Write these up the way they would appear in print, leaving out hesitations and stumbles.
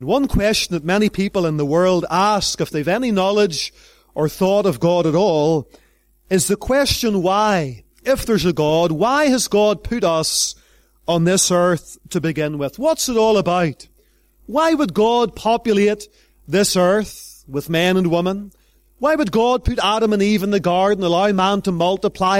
One question that many people in the world ask if they've any knowledge or thought of God at all is the question why. If there's a God, why has God put us on this earth to begin with? What's it all about? Why would God populate this earth with men and women? Why would God put Adam and Eve in the garden, allow man to multiply,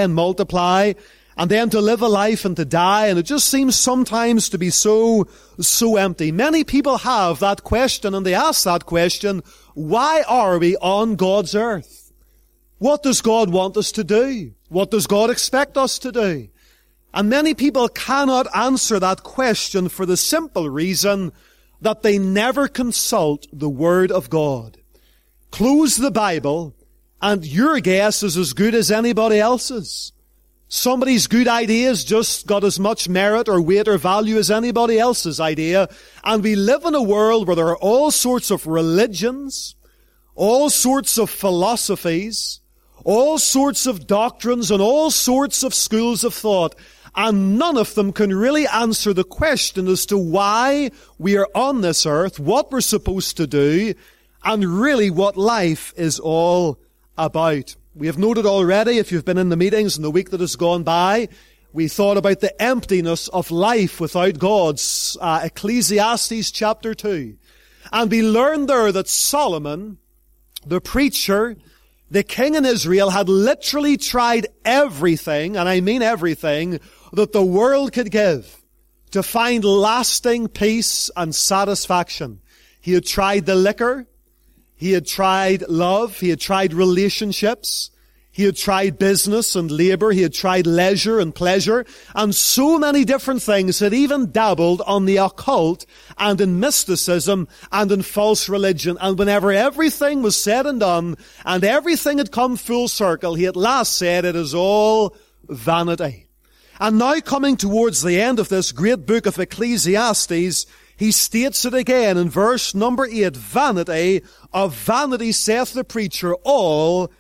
and then to live a life and to die? And it just seems sometimes to be so empty. Many people have that question, and they ask that question, why are we on God's earth? What does God want us to do? What does God expect us to do? And many people cannot answer that question for the simple reason that they never consult the Word of God. Close the Bible, and your guess is as good as anybody else's. Somebody's good idea's just got as much merit or weight or value as anybody else's idea. And we live in a world where there are all sorts of religions, all sorts of philosophies, all sorts of doctrines, and all sorts of schools of thought. And none of them can really answer the question as to why we are on this earth, what we're supposed to do, and really what life is all about. We have noted already, if you've been in the meetings in the week that has gone by, we thought about the emptiness of life without God, Ecclesiastes chapter 2. And we learned there that Solomon, the preacher, the king in Israel, had literally tried everything, and I mean everything, that the world could give to find lasting peace and satisfaction. He had tried the liquor. He had tried love. He had tried relationships. He had tried business and labor. He had tried leisure and pleasure, and so many different things. Had even dabbled on the occult and in mysticism and in false religion. And whenever everything was said and done and everything had come full circle, he at last said, it is all vanity. And now coming towards the end of this great book of Ecclesiastes, he states it again in verse number 8, vanity of vanity, saith the preacher, all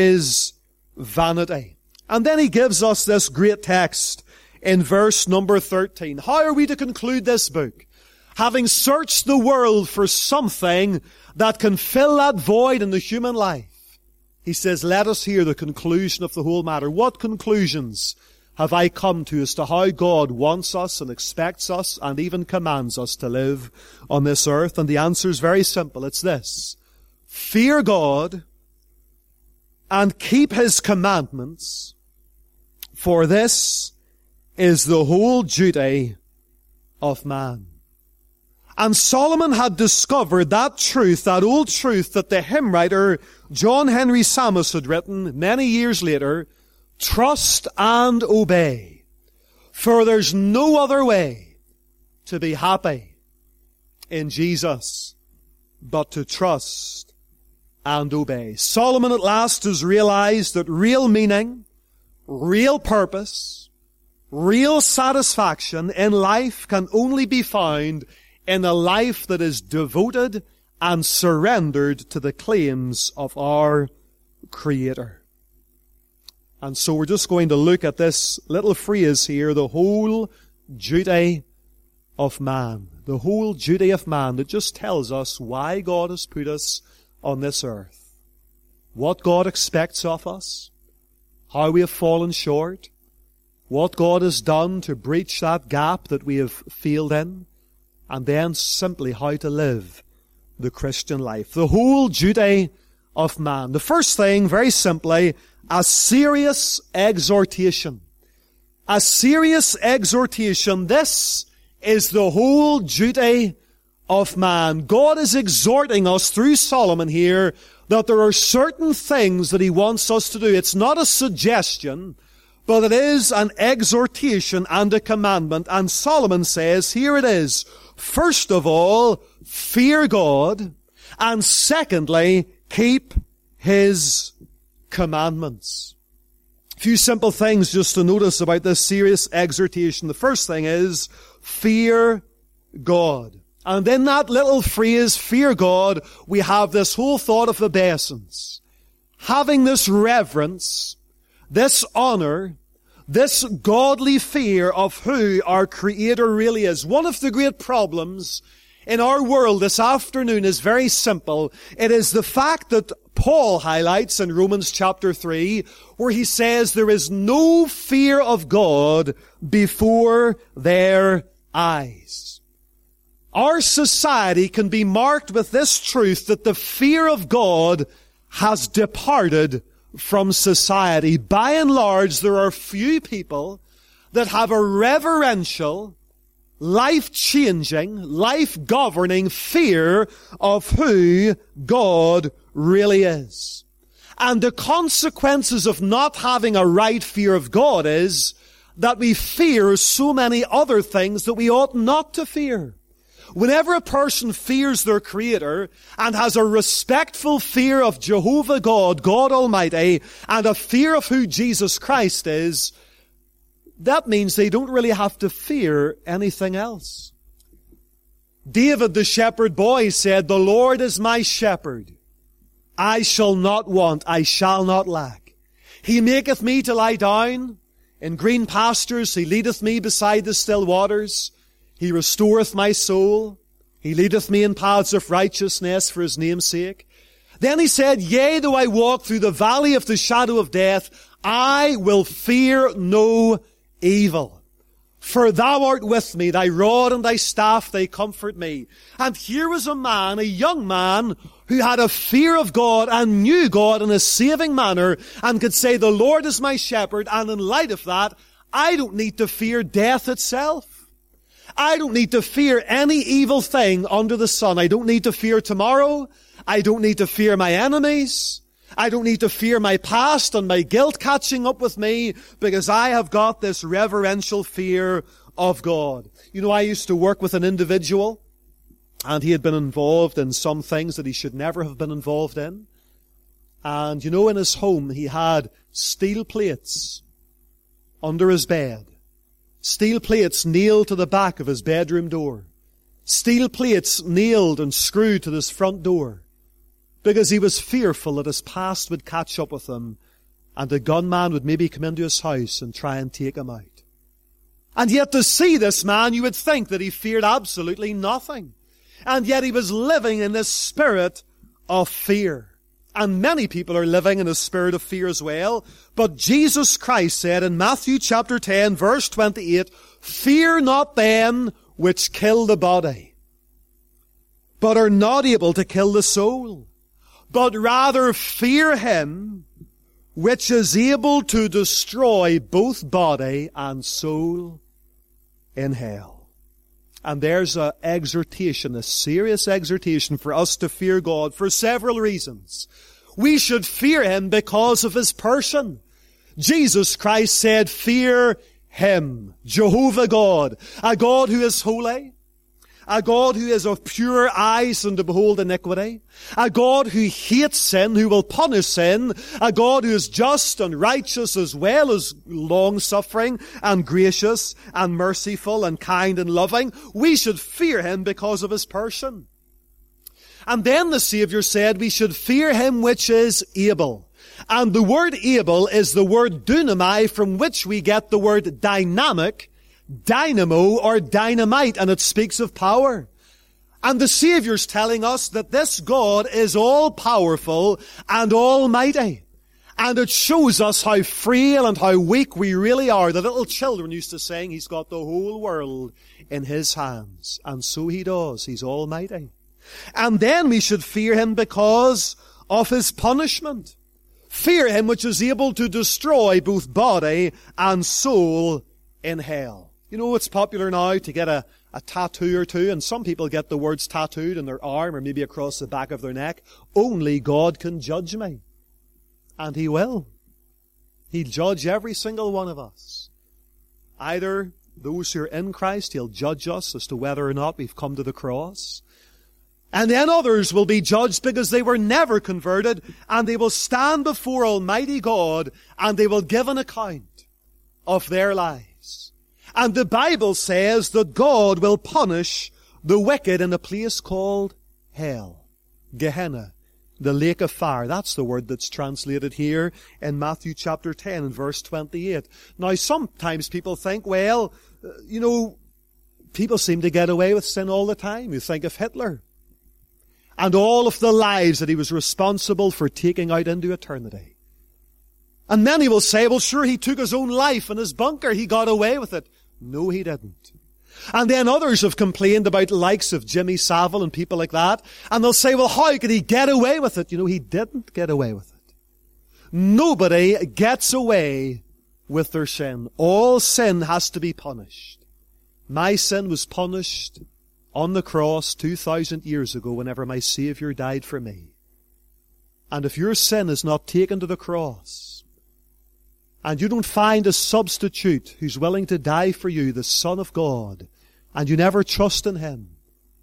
is vanity. And then he gives us this great text in verse number 13. How are we to conclude this book? Having searched the world for something that can fill that void in the human life, he says, let us hear the conclusion of the whole matter. What conclusions have I come to as to how God wants us and expects us and even commands us to live on this earth? And the answer is very simple. It's this: fear God and keep His commandments, for this is the whole duty of man. And Solomon had discovered that truth, that old truth that the hymn writer John Henry Sammis had written many years later: trust and obey, for there's no other way to be happy in Jesus but to trust and obey. Solomon at last has realized that real meaning, real purpose, real satisfaction in life can only be found in a life that is devoted and surrendered to the claims of our Creator. And so we're just going to look at this little phrase here, the whole duty of man. The whole duty of man, that just tells us why God has put us on this earth. What God expects of us. How we have fallen short. What God has done to breach that gap that we have failed in. And then simply how to live the Christian life. The whole duty of man. The first thing, very simply, a serious exhortation. A serious exhortation. This is the whole duty of man. God is exhorting us through Solomon here that there are certain things that He wants us to do. It's not a suggestion, but it is an exhortation and a commandment. And Solomon says, here it is. First of all, fear God. And secondly, keep His commandments. A few simple things just to notice about this serious exhortation. The first thing is, fear God. And in that little phrase, fear God, we have this whole thought of obeisance. Having this reverence, this honor, this godly fear of who our Creator really is. One of the great problems in our world this afternoon is very simple. It is the fact that Paul highlights in Romans chapter 3, where he says there is no fear of God before their eyes. Our society can be marked with this truth that the fear of God has departed from society. By and large, there are few people that have a reverential, life-changing, life-governing fear of who God really is. And the consequences of not having a right fear of God is that we fear so many other things that we ought not to fear. Whenever a person fears their Creator and has a respectful fear of Jehovah God, God Almighty, and a fear of who Jesus Christ is, that means they don't really have to fear anything else. David the shepherd boy said, "The Lord is my shepherd. I shall not want, I shall not lack. He maketh me to lie down in green pastures. He leadeth me beside the still waters. He restoreth my soul. He leadeth me in paths of righteousness for his name's sake." Then he said, "Yea, though I walk through the valley of the shadow of death, I will fear no evil. For thou art with me, thy rod and thy staff, they comfort me." And here was a man, a young man, who had a fear of God and knew God in a saving manner and could say, "The Lord is my shepherd," and in light of that, I don't need to fear death itself. I don't need to fear any evil thing under the sun. I don't need to fear tomorrow. I don't need to fear my enemies. I don't need to fear my past and my guilt catching up with me, because I have got this reverential fear of God. You know, I used to work with an individual, and he had been involved in some things that he should never have been involved in. And you know, in his home, he had steel plates under his bed. Steel plates nailed to the back of his bedroom door. Steel plates nailed and screwed to his front door. Because he was fearful that his past would catch up with him and a gunman would maybe come into his house and try and take him out. And yet to see this man, you would think that he feared absolutely nothing. And yet he was living in this spirit of fear. And many people are living in a spirit of fear as well. But Jesus Christ said in Matthew chapter 10, verse 28, "Fear not them which kill the body, but are not able to kill the soul. But rather fear him which is able to destroy both body and soul in hell." And there's an exhortation, a serious exhortation for us to fear God for several reasons. We should fear him because of his person. Jesus Christ said, "Fear him," Jehovah God, a God who is holy, a God who is of pure eyes and to behold iniquity, a God who hates sin, who will punish sin, a God who is just and righteous as well as long-suffering and gracious and merciful and kind and loving. We should fear him because of his person. And then the Savior said we should fear him which is able. And the word able is the word dunamai, from which we get the word dynamic, dynamo, or dynamite, and it speaks of power. And the Savior's telling us that this God is all-powerful and almighty. And it shows us how frail and how weak we really are. The little children used to sing, "He's got the whole world in his hands." And so he does. He's almighty. And then we should fear him because of his punishment. Fear him which is able to destroy both body and soul in hell. You know, it's popular now to get a tattoo or two, and some people get the words tattooed on their arm or maybe across the back of their neck. "Only God can judge me." And he will. He'll judge every single one of us. Either those who are in Christ, he'll judge us as to whether or not we've come to the cross. And then others will be judged because they were never converted, and they will stand before Almighty God and they will give an account of their lives. And the Bible says that God will punish the wicked in a place called hell, Gehenna, the lake of fire. That's the word that's translated here in Matthew chapter 10 and verse 28. Now sometimes people think, well, People seem to get away with sin all the time. You think of Hitler and all of the lives that he was responsible for taking out into eternity. And many will say, well, sure, he took his own life in his bunker. He got away with it. No, he didn't. And then others have complained about the likes of Jimmy Savile and people like that. And they'll say, well, how could he get away with it? You know, he didn't get away with it. Nobody gets away with their sin. All sin has to be punished. My sin was punished on the cross 2,000 years ago whenever my Savior died for me. And if your sin is not taken to the cross, and you don't find a substitute who's willing to die for you, the Son of God, and you never trust in Him,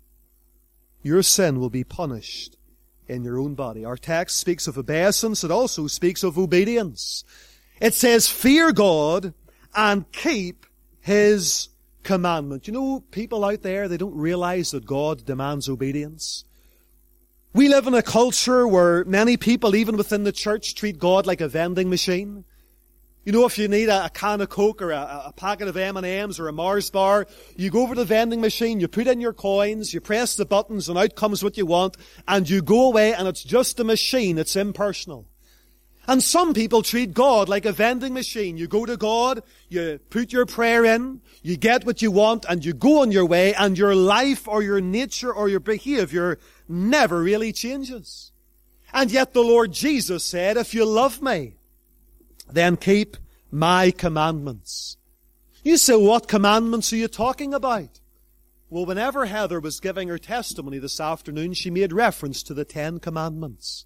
your sin will be punished in your own body. Our text speaks of obeisance. It also speaks of obedience. It says, fear God and keep His commandment. You know, people out there, they don't realize that God demands obedience. We live in a culture where many people, even within the church, treat God like a vending machine. You know, if you need a can of Coke or a packet of M&Ms or a Mars bar, you go over to the vending machine, you put in your coins, you press the buttons, and out comes what you want, and you go away, and it's just a machine. It's impersonal. And some people treat God like a vending machine. You go to God, you put your prayer in, you get what you want, and you go on your way, and your life or your nature or your behavior never really changes. And yet the Lord Jesus said, if you love me, then keep my commandments. You say, what commandments are you talking about? Well, whenever Heather was giving her testimony this afternoon, she made reference to the 10 Commandments.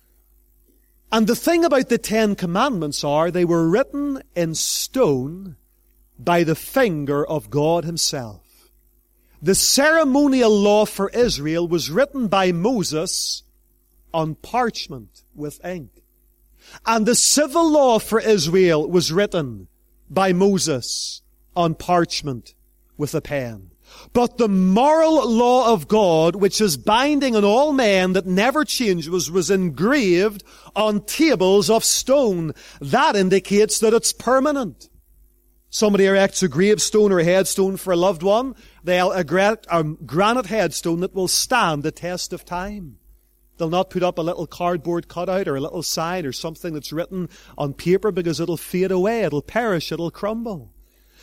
And the thing about the 10 Commandments are they were written in stone by the finger of God Himself. The ceremonial law for Israel was written by Moses on parchment with ink. And the civil law for Israel was written by Moses on parchment with a pen. But the moral law of God, which is binding on all men that never changed, was engraved on tables of stone. That indicates that it's permanent. Somebody erects a gravestone or a headstone for a loved one. They'll erect a granite headstone that will stand the test of time. They'll not put up a little cardboard cutout or a little sign or something that's written on paper because it'll fade away, it'll perish, it'll crumble.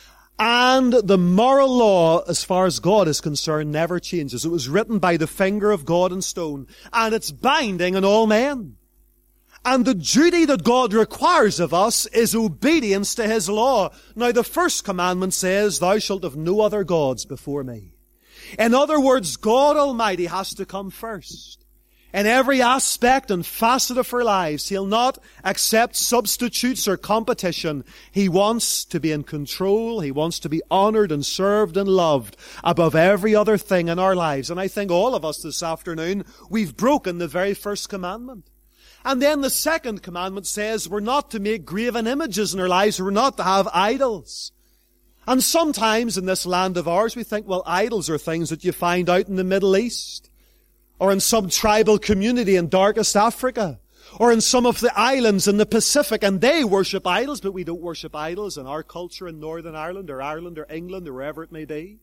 And the moral law, as far as God is concerned, never changes. It was written by the finger of God in stone, and it's binding on all men. And the duty that God requires of us is obedience to His law. Now, the first commandment says, thou shalt have no other gods before me. In other words, God Almighty has to come first. In every aspect and facet of our lives, He'll not accept substitutes or competition. He wants to be in control. He wants to be honored and served and loved above every other thing in our lives. And I think all of us this afternoon, we've broken the very first commandment. And then the second commandment says we're not to make graven images in our lives. We're not to have idols. And sometimes in this land of ours, we think, well, idols are things that you find out in the Middle East, or in some tribal community in darkest Africa, or in some of the islands in the Pacific, and they worship idols, but we don't worship idols in our culture in Northern Ireland or England or wherever it may be.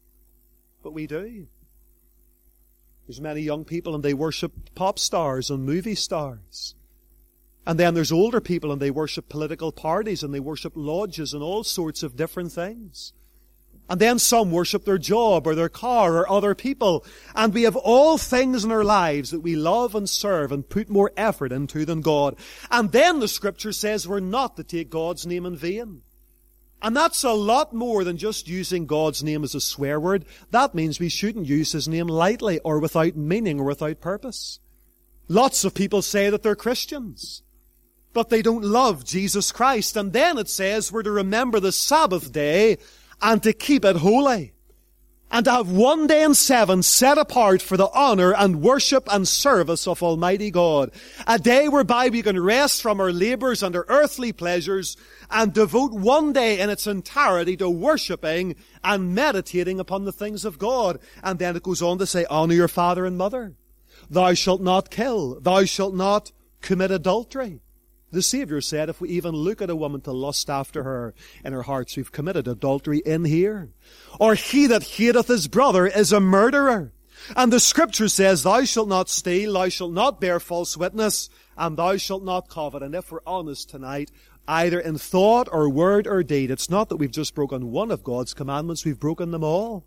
But we do. There's many young people and they worship pop stars and movie stars. And then there's older people and they worship political parties and they worship lodges and all sorts of different things. And then some worship their job or their car or other people. And we have all things in our lives that we love and serve and put more effort into than God. And then the Scripture says we're not to take God's name in vain. And that's a lot more than just using God's name as a swear word. That means we shouldn't use His name lightly or without meaning or without purpose. Lots of people say that they're Christians, but they don't love Jesus Christ. And then it says we're to remember the Sabbath day and to keep it holy, and to have one day in 7 set apart for the honor and worship and service of Almighty God. A day whereby we can rest from our labors and our earthly pleasures and devote one day in its entirety to worshiping and meditating upon the things of God. And then it goes on to say, honor your father and mother. Thou shalt not kill. Thou shalt not commit adultery. The Saviour said if we even look at a woman to lust after her in our hearts, we've committed adultery in here. Or he that hateth his brother is a murderer. And the Scripture says, thou shalt not steal, thou shalt not bear false witness, and thou shalt not covet. And if we're honest tonight, either in thought or word or deed, it's not that we've just broken one of God's commandments, we've broken them all.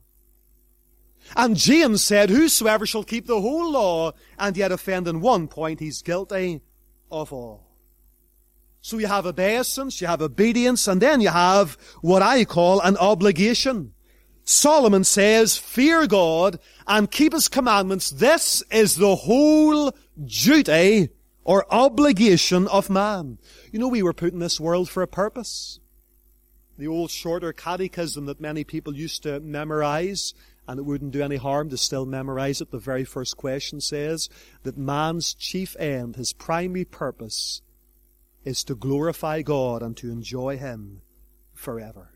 And James said, whosoever shall keep the whole law and yet offend in one point, he's guilty of all. So you have obeisance, you have obedience, and then you have what I call an obligation. Solomon says, fear God and keep his commandments. This is the whole duty or obligation of man. You know, we were put in this world for a purpose. The old shorter catechism that many people used to memorize, and it wouldn't do any harm to still memorize it. The very first question says that man's chief end, his primary purpose, is to glorify God and to enjoy him forever.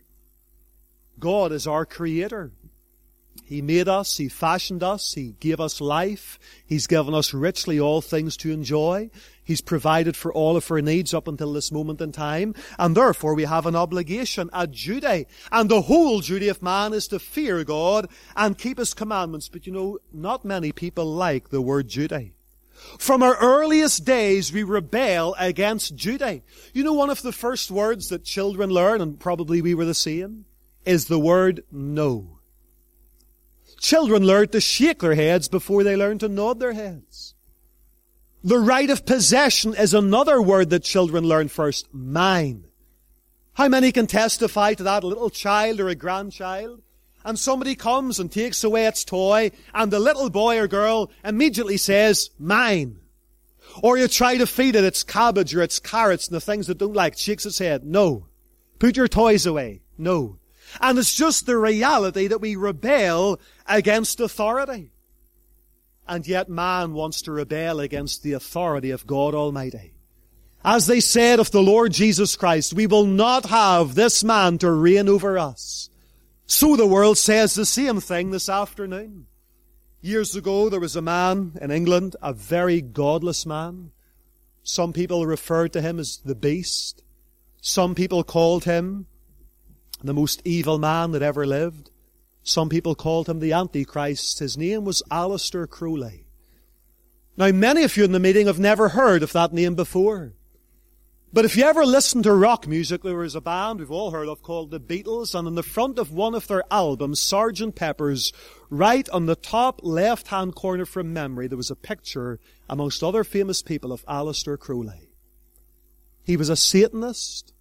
God is our Creator. He made us, He fashioned us, He gave us life, He's given us richly all things to enjoy. He's provided for all of our needs up until this moment in time, and therefore we have an obligation, a duty. And the whole duty of man is to fear God and keep His commandments. But you know, not many people like the word duty. From our earliest days, we rebel against duty. You know, one of the first words that children learn, and probably we were the same, is the word no. Children learn to shake their heads before they learn to nod their heads. The right of possession is another word that children learn first. Mine. How many can testify to that? A little child or a grandchild, and somebody comes and takes away its toy, and the little boy or girl immediately says, mine. Or you try to feed it its cabbage or its carrots and the things it don't like. It shakes its head. No. Put your toys away. No. And it's just the reality that we rebel against authority. And yet man wants to rebel against the authority of God Almighty. As they said of the Lord Jesus Christ, we will not have this man to reign over us. So the world says the same thing this afternoon. Years ago there was a man in England, a very godless man. Some people referred to him as the beast. Some people called him the most evil man that ever lived. Some people called him the Antichrist. His name was Aleister Crowley. Now, many of you in the meeting have never heard of that name before. But if you ever listen to rock music, there was a band we've all heard of called the Beatles, and on the front of one of their albums, Sgt. Pepper's, right on the top left-hand corner from memory, there was a picture, amongst other famous people, of Aleister Crowley. He was a Satanist.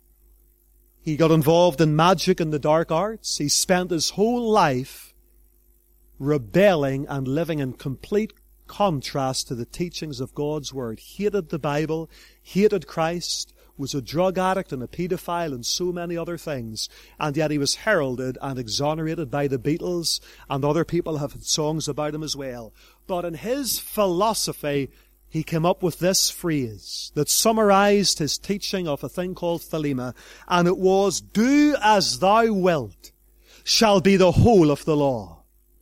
He got involved in magic and the dark arts. He spent his whole life rebelling and living in complete contrast to the teachings of God's Word. Hated the Bible, hated Christ, was a drug addict and a pedophile and so many other things. And yet he was heralded and exonerated by the Beatles, and other people have had songs about him as well. But in his philosophy, he came up with this phrase that summarized his teaching of a thing called Thelema, and it was, do as thou wilt shall be the whole of the law.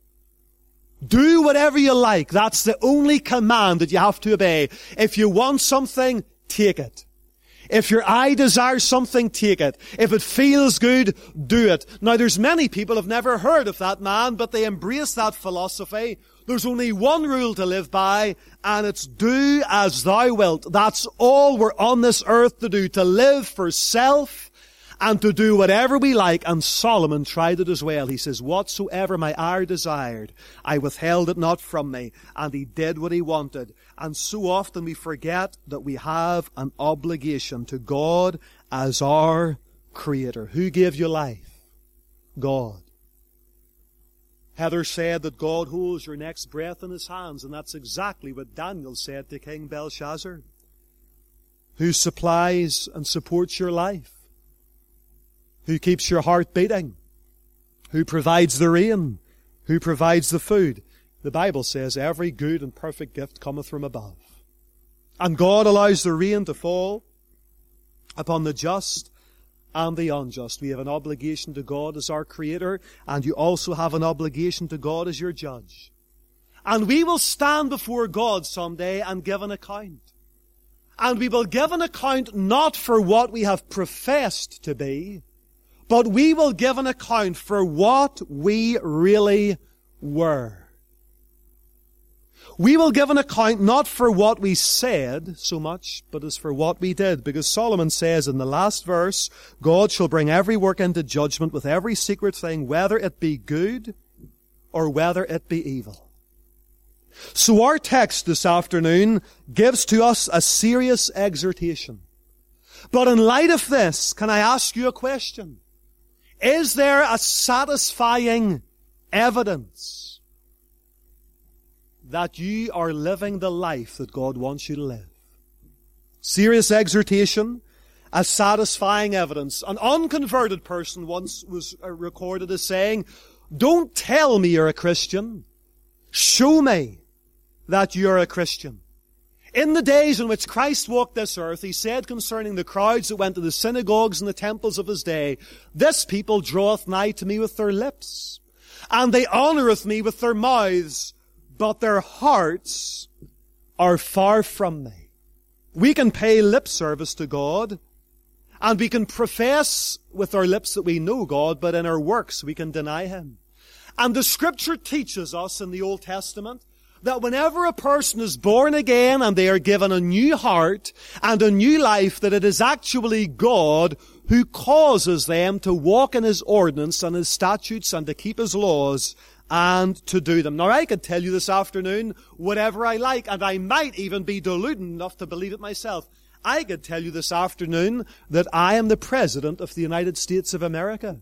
Do whatever you like. That's the only command that you have to obey. If you want something, take it. If your eye desires something, take it. If it feels good, do it. Now, there's many people who have never heard of that man, but they embrace that philosophy. There's only one rule to live by, and it's do as thou wilt. That's all we're on this earth to do, to live for self and to do whatever we like. And Solomon tried it as well. He says, whatsoever my eye desired, I withheld it not from me. And he did what he wanted. And so often we forget that we have an obligation to God as our Creator. Who gave you life? God. Heather said that God holds your next breath in His hands, and that's exactly what Daniel said to King Belshazzar. Who supplies and supports your life? Who keeps your heart beating? Who provides the rain? Who provides the food? The Bible says every good and perfect gift cometh from above. And God allows the rain to fall upon the just and the unjust. We have an obligation to God as our Creator, and you also have an obligation to God as your judge. And we will stand before God someday and give an account. And we will give an account not for what we have professed to be, but we will give an account for what we really were. We will give an account not for what we said so much, but as for what we did. Because Solomon says in the last verse, God shall bring every work into judgment with every secret thing, whether it be good or whether it be evil. So our text this afternoon gives to us a serious exhortation. But in light of this, can I ask you a question? Is there a satisfying evidence that you are living the life that God wants you to live? Serious exhortation, a satisfying evidence. An unconverted person once was recorded as saying, "Don't tell me you're a Christian. Show me that you're a Christian." In the days in which Christ walked this earth, he said concerning the crowds that went to the synagogues and the temples of his day, "This people draweth nigh to me with their lips, and they honoureth me with their mouths, but their hearts are far from me." We can pay lip service to God, and we can profess with our lips that we know God, but in our works we can deny Him. And the Scripture teaches us in the Old Testament that whenever a person is born again and they are given a new heart and a new life, that it is actually God who causes them to walk in His ordinance and His statutes and to keep His laws and to do them. Now, I could tell you this afternoon whatever I like, and I might even be deluded enough to believe it myself. I could tell you this afternoon that I am the President of the United States of America.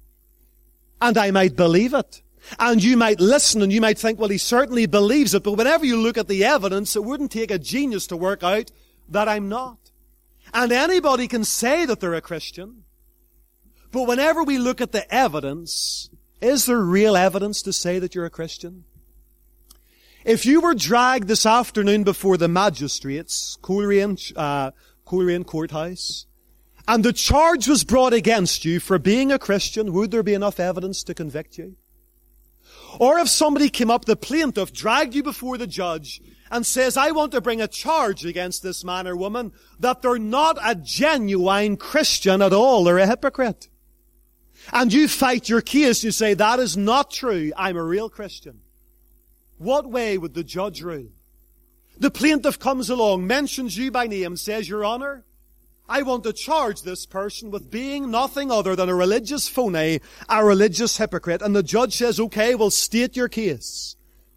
And I might believe it. And you might listen and you might think, well, he certainly believes it. But whenever you look at the evidence, it wouldn't take a genius to work out that I'm not. And anybody can say that they're a Christian. But whenever we look at the evidence, is there real evidence to say that you're a Christian? If you were dragged this afternoon before the magistrates, Coleraine Courthouse, and the charge was brought against you for being a Christian, would there be enough evidence to convict you? Or if somebody came up, the plaintiff, dragged you before the judge and says, "I want to bring a charge against this man or woman that they're not a genuine Christian at all, they're a hypocrite." And you fight your case, you say, "That is not true, I'm a real Christian." What way would the judge rule? The plaintiff comes along, mentions you by name, says, "Your Honor, I want to charge this person with being nothing other than a religious phony, a religious hypocrite." And the judge says, "Okay, well, state your case."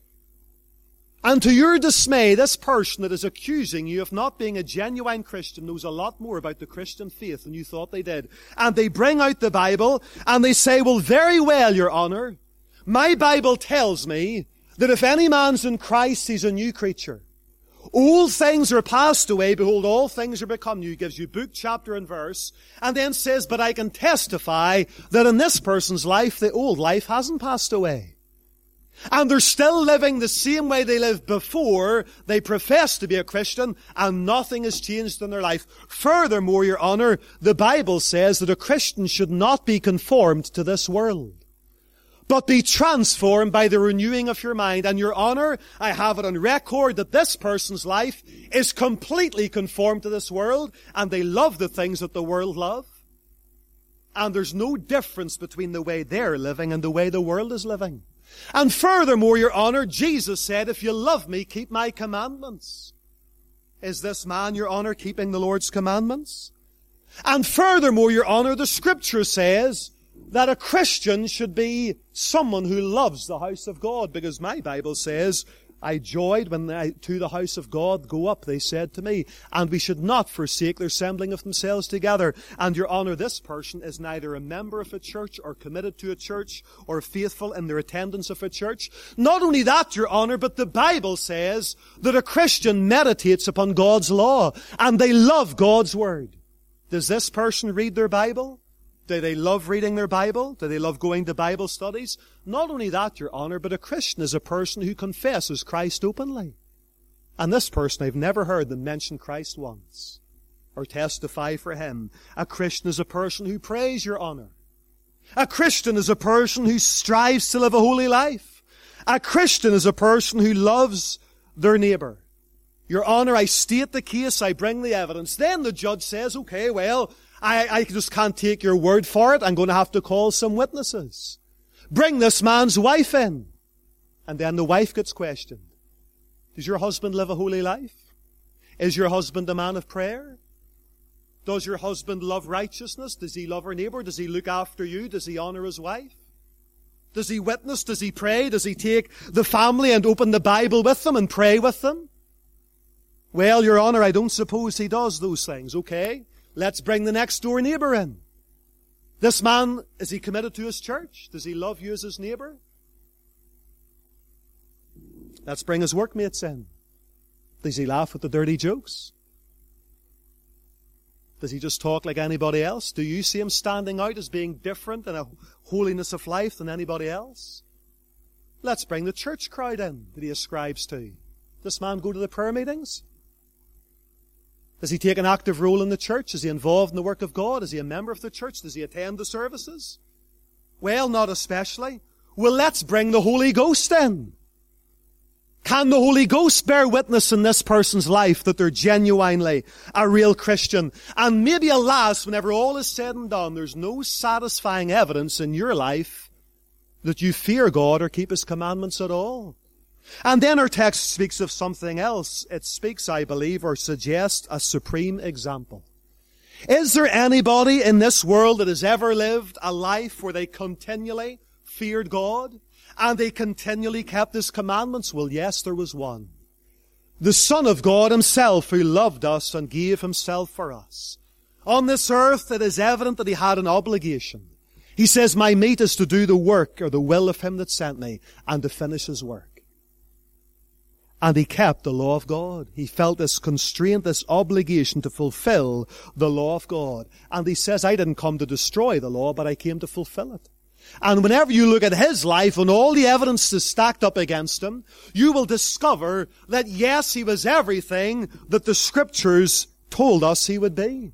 And to your dismay, this person that is accusing you of not being a genuine Christian knows a lot more about the Christian faith than you thought they did. And they bring out the Bible and they say, "Well, very well, Your Honor, my Bible tells me that if any man's in Christ, he's a new creature. Old things are passed away, behold, all things are become new." Gives you book, chapter, and verse, and then says, "But I can testify that in this person's life, the old life hasn't passed away. And they're still living the same way they lived before they profess to be a Christian, and nothing has changed in their life. Furthermore, Your Honor, the Bible says that a Christian should not be conformed to this world, but be transformed by the renewing of your mind. And Your Honor, I have it on record that this person's life is completely conformed to this world, and they love the things that the world love. And there's no difference between the way they're living and the way the world is living. And furthermore, Your Honor, Jesus said, if you love me, keep my commandments. Is this man, Your Honor, keeping the Lord's commandments? And furthermore, Your Honor, the Scripture says that a Christian should be someone who loves the house of God, because my Bible says, I joyed when to the house of God go up, they said to me. And we should not forsake their assembling of themselves together. And Your Honor, this person is neither a member of a church or committed to a church or faithful in their attendance of a church. Not only that, Your Honor, but the Bible says that a Christian meditates upon God's law and they love God's word. Does this person read their Bible? Do they love reading their Bible? Do they love going to Bible studies? Not only that, Your Honor, but a Christian is a person who confesses Christ openly. And this person, I've never heard them mention Christ once or testify for Him. A Christian is a person who prays, Your Honor. A Christian is a person who strives to live a holy life. A Christian is a person who loves their neighbor. Your Honor, I state the case, I bring the evidence. Then the judge says, okay, well, I just can't take your word for it. I'm going to have to call some witnesses. Bring this man's wife in. And then the wife gets questioned. Does your husband live a holy life? Is your husband a man of prayer? Does your husband love righteousness? Does he love our neighbor? Does he look after you? Does he honor his wife? Does he witness? Does he pray? Does he take the family and open the Bible with them and pray with them? Well, Your Honor, I don't suppose he does those things. Okay, let's bring the next door neighbor in. This man, is he committed to his church? Does he love you as his neighbor? Let's bring his workmates in. Does he laugh at the dirty jokes? Does he just talk like anybody else? Do you see him standing out as being different in a holiness of life than anybody else? Let's bring the church crowd in that he ascribes to. Does this man go to the prayer meetings? Does he take an active role in the church? Is he involved in the work of God? Is he a member of the church? Does he attend the services? Well, not especially. Well, let's bring the Holy Ghost in. Can the Holy Ghost bear witness in this person's life that they're genuinely a real Christian? And maybe, alas, whenever all is said and done, there's no satisfying evidence in your life that you fear God or keep His commandments at all. And then our text speaks of something else. It speaks, I believe, or suggests a supreme example. Is there anybody in this world that has ever lived a life where they continually feared God and they continually kept His commandments? Well, yes, there was one. The Son of God Himself, who loved us and gave Himself for us. On this earth, it is evident that He had an obligation. He says, my meat is to do the work or the will of Him that sent me and to finish His work. And He kept the law of God. He felt this constraint, this obligation to fulfill the law of God. And He says, I didn't come to destroy the law, but I came to fulfill it. And whenever you look at His life and all the evidence is stacked up against Him, you will discover that yes, He was everything that the Scriptures told us He would be.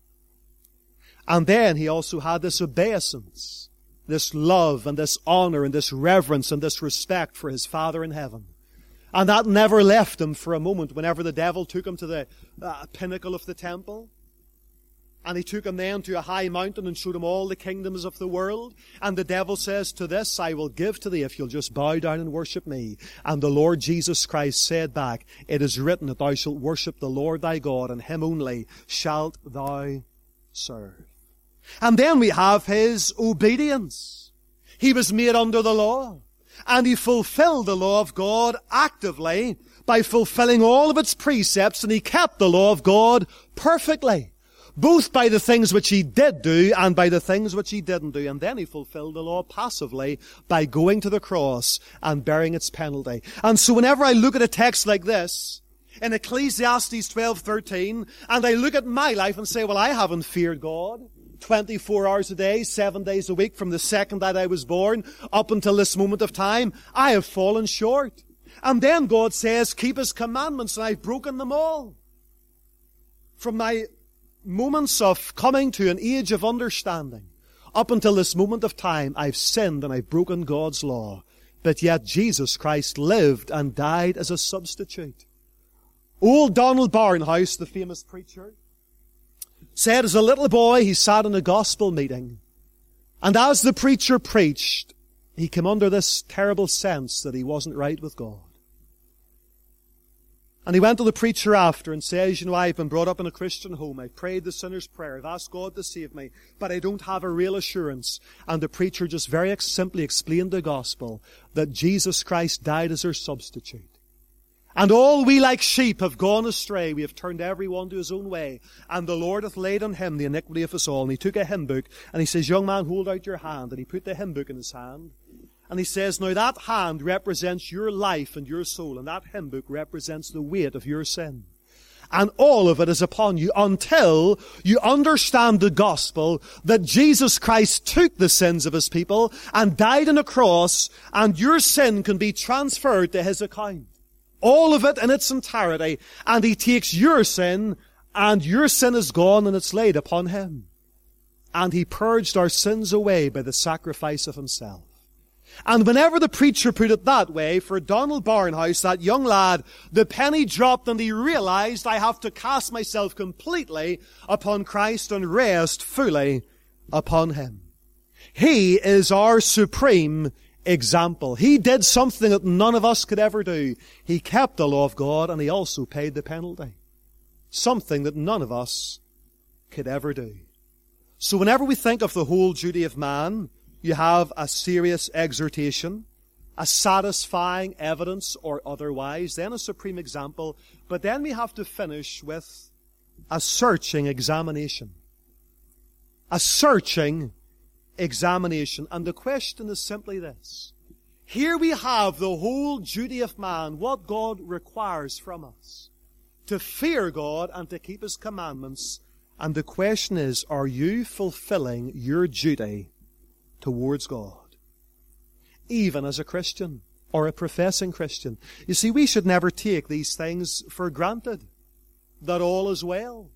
And then He also had this obeisance, this love and this honor and this reverence and this respect for His Father in heaven. And that never left Him for a moment whenever the devil took Him to the pinnacle of the temple. And he took Him then to a high mountain and showed Him all the kingdoms of the world. And the devil says, to this I will give to thee if you'll just bow down and worship me. And the Lord Jesus Christ said back, it is written that thou shalt worship the Lord thy God, and Him only shalt thou serve. And then we have His obedience. He was made under the law. And He fulfilled the law of God actively by fulfilling all of its precepts, and He kept the law of God perfectly, both by the things which He did do and by the things which He didn't do. And then He fulfilled the law passively by going to the cross and bearing its penalty. And so whenever I look at a text like this, in Ecclesiastes 12:13, and I look at my life and say, well, I haven't feared God 24 hours a day, 7 days a week from the second that I was born up until this moment of time, I have fallen short. And then God says, keep His commandments, and I've broken them all. From my moments of coming to an age of understanding, up until this moment of time, I've sinned and I've broken God's law. But yet Jesus Christ lived and died as a substitute. Old Donald Barnhouse, the famous preacher, said as a little boy he sat in a gospel meeting, and as the preacher preached, he came under this terrible sense that he wasn't right with God. And he went to the preacher after and says, you know, I've been brought up in a Christian home. I've prayed the sinner's prayer. I've asked God to save me, but I don't have a real assurance. And the preacher just very simply explained the gospel, that Jesus Christ died as our substitute. And all we like sheep have gone astray. We have turned every one to his own way. And the Lord hath laid on Him the iniquity of us all. And he took a hymn book and he says, young man, hold out your hand. And he put the hymn book in his hand. And he says, now that hand represents your life and your soul. And that hymn book represents the weight of your sin. And all of it is upon you until you understand the gospel that Jesus Christ took the sins of His people and died on a cross, and your sin can be transferred to His account. All of it in its entirety. And He takes your sin, and your sin is gone and it's laid upon Him. And He purged our sins away by the sacrifice of Himself. And whenever the preacher put it that way, for Donald Barnhouse, that young lad, the penny dropped and he realized, I have to cast myself completely upon Christ and rest fully upon Him. He is our supreme example. He did something that none of us could ever do. He kept the law of God and He also paid the penalty. Something that none of us could ever do. So whenever we think of the whole duty of man, you have a serious exhortation, a satisfying evidence or otherwise, then a supreme example, but then we have to finish with a searching examination. A searching examination. And the question is simply this. Here we have the whole duty of man, what God requires from us. To fear God and to keep His commandments. And the question is, are you fulfilling your duty towards God? Even as a Christian or a professing Christian. You see, we should never take these things for granted. That all is well.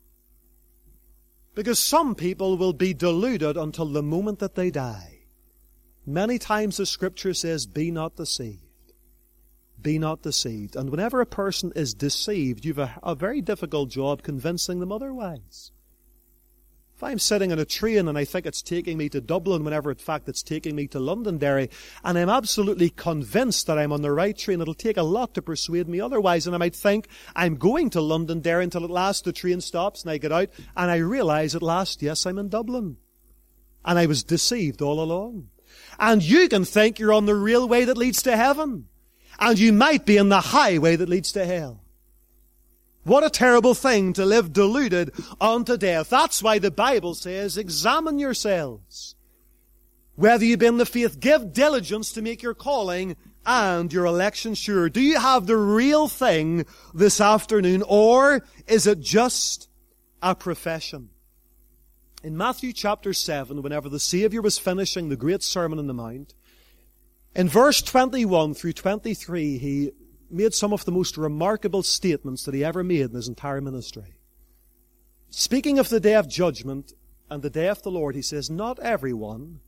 Because some people will be deluded until the moment that they die. Many times the Scripture says, be not deceived. Be not deceived. And whenever a person is deceived, you have a very difficult job convincing them otherwise. If I'm sitting in a train and I think it's taking me to Dublin, whenever in fact it's taking me to Londonderry, and I'm absolutely convinced that I'm on the right train, it'll take a lot to persuade me otherwise. And I might think I'm going to Londonderry until at last the train stops and I get out and I realize at last, yes, I'm in Dublin. And I was deceived all along. And you can think you're on the railway that leads to heaven. And you might be in the highway that leads to hell. What a terrible thing to live deluded unto death. That's why the Bible says, examine yourselves. Whether you be in the faith, give diligence to make your calling and your election sure. Do you have the real thing this afternoon, or is it just a profession? In Matthew chapter 7, whenever the Savior was finishing the great Sermon on the Mount, in verse 21 through 23, He made some of the most remarkable statements that He ever made in His entire ministry. Speaking of the day of judgment and the day of the Lord, He says, not everyone,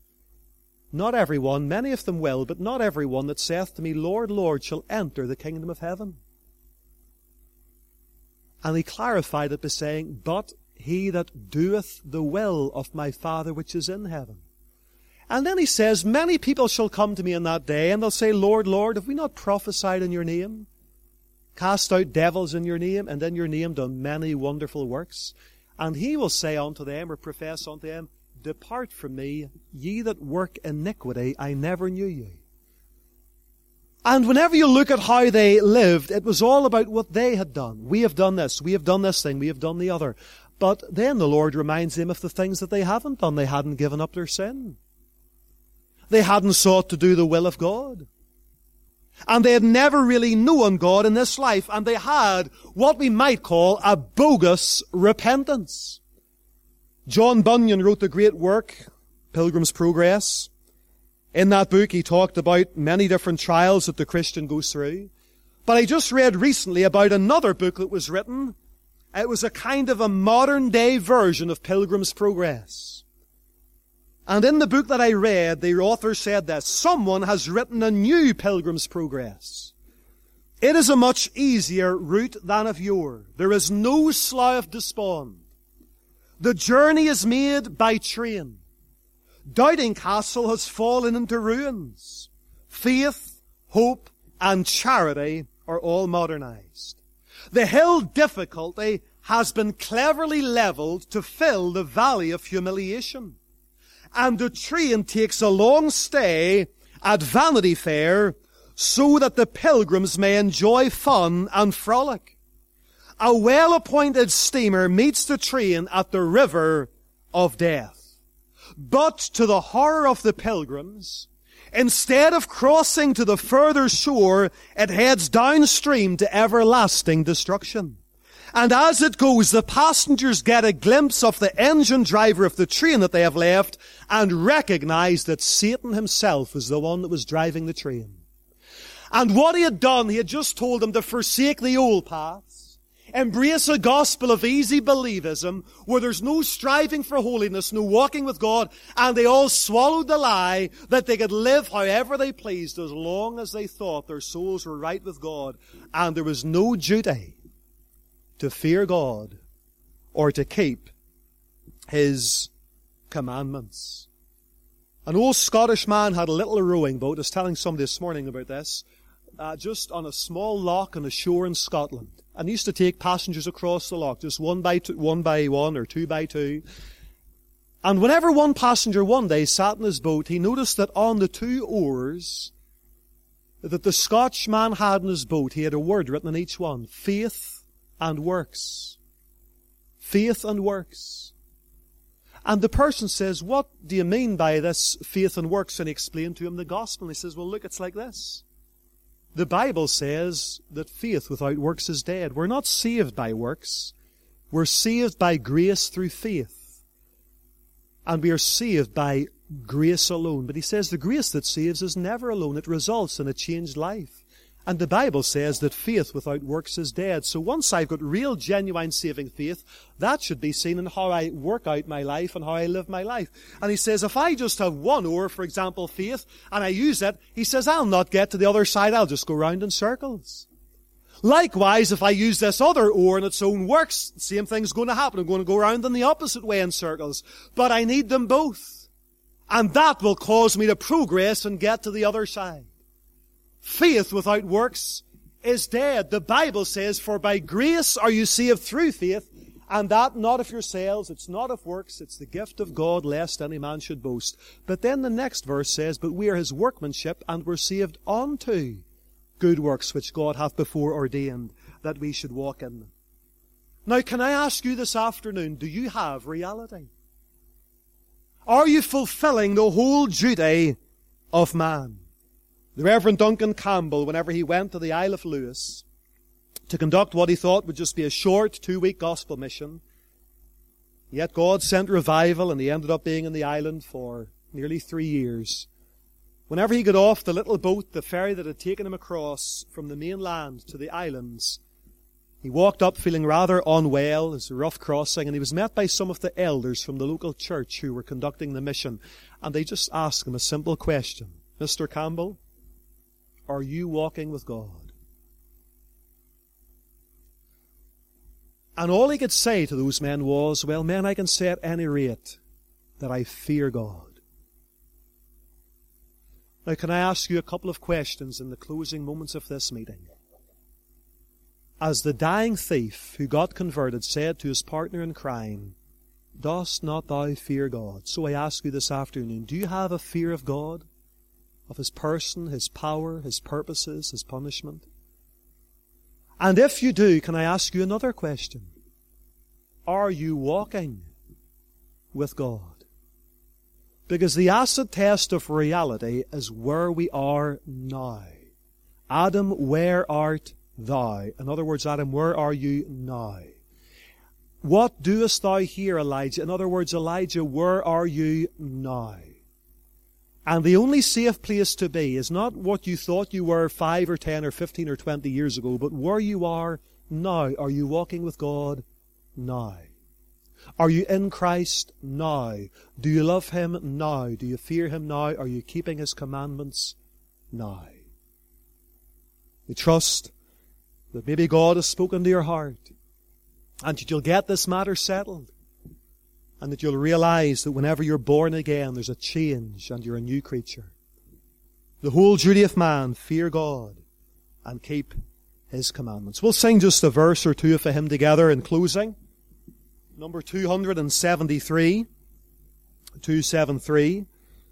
many of them will, but not everyone that saith to me, Lord, Lord, shall enter the kingdom of heaven. And He clarified it by saying, but he that doeth the will of my Father which is in heaven. And then He says, many people shall come to me in that day, and they'll say, Lord, Lord, have we not prophesied in your name? Cast out devils in your name, and in your name done many wonderful works? And He will say unto them, or profess unto them, depart from me, ye that work iniquity, I never knew you. And whenever you look at how they lived, it was all about what they had done. We have done this thing, we have done the other. But then the Lord reminds them of the things that they haven't done. They hadn't given up their sin. They hadn't sought to do the will of God. And they had never really known God in this life. And they had what we might call a bogus repentance. John Bunyan wrote the great work, Pilgrim's Progress. In that book he talked about many different trials that the Christian goes through. But I just read recently about another book that was written. It was a kind of a modern day version of Pilgrim's Progress. And in the book that I read, the author said that someone has written a new Pilgrim's Progress. It is a much easier route than of yore. There is no slough of despond. The journey is made by train. Doubting Castle has fallen into ruins. Faith, hope, and charity are all modernized. The hill difficulty has been cleverly leveled to fill the valley of humiliation. And the train takes a long stay at Vanity Fair so that the pilgrims may enjoy fun and frolic. A well-appointed steamer meets the train at the river of death. But to the horror of the pilgrims, instead of crossing to the further shore, it heads downstream to everlasting destruction. And as it goes, the passengers get a glimpse of the engine driver of the train that they have left and recognize that Satan himself is the one that was driving the train. And what he had done, he had just told them to forsake the old paths. Embrace a gospel of easy believism where there's no striving for holiness, no walking with God, and they all swallowed the lie that they could live however they pleased as long as they thought their souls were right with God, and there was no duty to fear God or to keep His commandments. An old Scottish man had a little rowing boat. I was telling somebody this morning about this. Just on a small loch on the shore in Scotland. And he used to take passengers across the loch, just one by one or two by two. And whenever one passenger one day sat in his boat, he noticed that on the two oars that the Scotchman had in his boat, he had a word written on each one: faith and works. Faith and works. And the person says, what do you mean by this faith and works? And he explained to him the gospel. And he says, well, look, it's like this. The Bible says that faith without works is dead. We're not saved by works. We're saved by grace through faith. And we are saved by grace alone. But he says the grace that saves is never alone. It results in a changed life. And the Bible says that faith without works is dead. So once I've got real, genuine saving faith, that should be seen in how I work out my life and how I live my life. And he says, if I just have one oar, for example, faith, and I use it, he says, I'll not get to the other side. I'll just go round in circles. Likewise, if I use this other oar in its own works, the same thing's going to happen. I'm going to go round in the opposite way in circles. But I need them both. And that will cause me to progress and get to the other side. Faith without works is dead. The Bible says, for by grace are you saved through faith, and that not of yourselves, it's not of works, it's the gift of God, lest any man should boast. But then the next verse says, but we are His workmanship, and we're saved unto good works, which God hath before ordained that we should walk in them. Now, can I ask you this afternoon, do you have reality? Are you fulfilling the whole duty of man? The Reverend Duncan Campbell, whenever he went to the Isle of Lewis to conduct what he thought would just be a short 2-week gospel mission, yet God sent revival and he ended up being in the island for nearly 3 years. Whenever he got off the little boat, the ferry that had taken him across from the mainland to the islands, he walked up feeling rather unwell. It was a rough crossing, and he was met by some of the elders from the local church who were conducting the mission, and they just asked him a simple question. Mr. Campbell, are you walking with God? And all he could say to those men was, well, men, I can say at any rate that I fear God. Now, can I ask you a couple of questions in the closing moments of this meeting? As the dying thief who got converted said to his partner in crime, dost not thou fear God? So I ask you this afternoon, do you have a fear of God? Of His person, His power, His purposes, His punishment? And if you do, can I ask you another question? Are you walking with God? Because the acid test of reality is where we are now. Adam, where art thou? In other words, Adam, where are you now? What doest thou here, Elijah? In other words, Elijah, where are you now? And the only safe place to be is not what you thought you were 5 or 10 or 15 or 20 years ago, but where you are now. Are you walking with God now? Are you in Christ now? Do you love Him now? Do you fear Him now? Are you keeping His commandments now? We trust that maybe God has spoken to your heart and that you'll get this matter settled. And that you'll realize that whenever you're born again, there's a change and you're a new creature. The whole duty of man, fear God and keep His commandments. We'll sing just a verse or two of a hymn together in closing. Number 273. 273.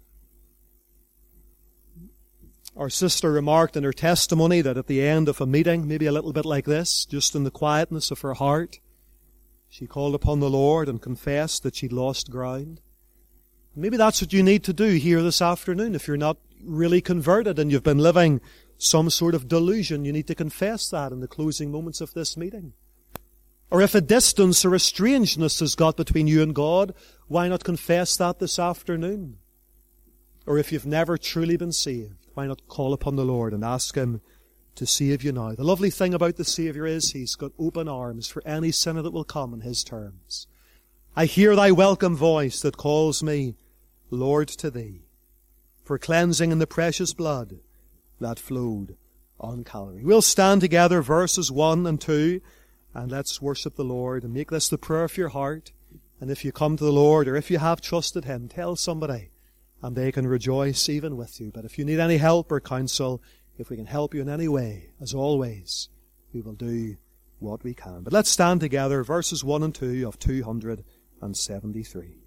Our sister remarked in her testimony that at the end of a meeting, maybe a little bit like this, just in the quietness of her heart, she called upon the Lord and confessed that she'd lost ground. Maybe that's what you need to do here this afternoon. If you're not really converted and you've been living some sort of delusion, you need to confess that in the closing moments of this meeting. Or if a distance or a strangeness has got between you and God, why not confess that this afternoon? Or if you've never truly been saved, why not call upon the Lord and ask Him to save you now. The lovely thing about the Saviour is He's got open arms for any sinner that will come on His terms. I hear thy welcome voice that calls me, Lord, to thee, for cleansing in the precious blood that flowed on Calvary. We'll stand together, verses 1 and 2, and let's worship the Lord and make this the prayer of your heart. And if you come to the Lord, or if you have trusted Him, tell somebody, and they can rejoice even with you. But if you need any help or counsel, if we can help you in any way, as always, we will do what we can. But let's stand together, verses 1 and 2 of 273.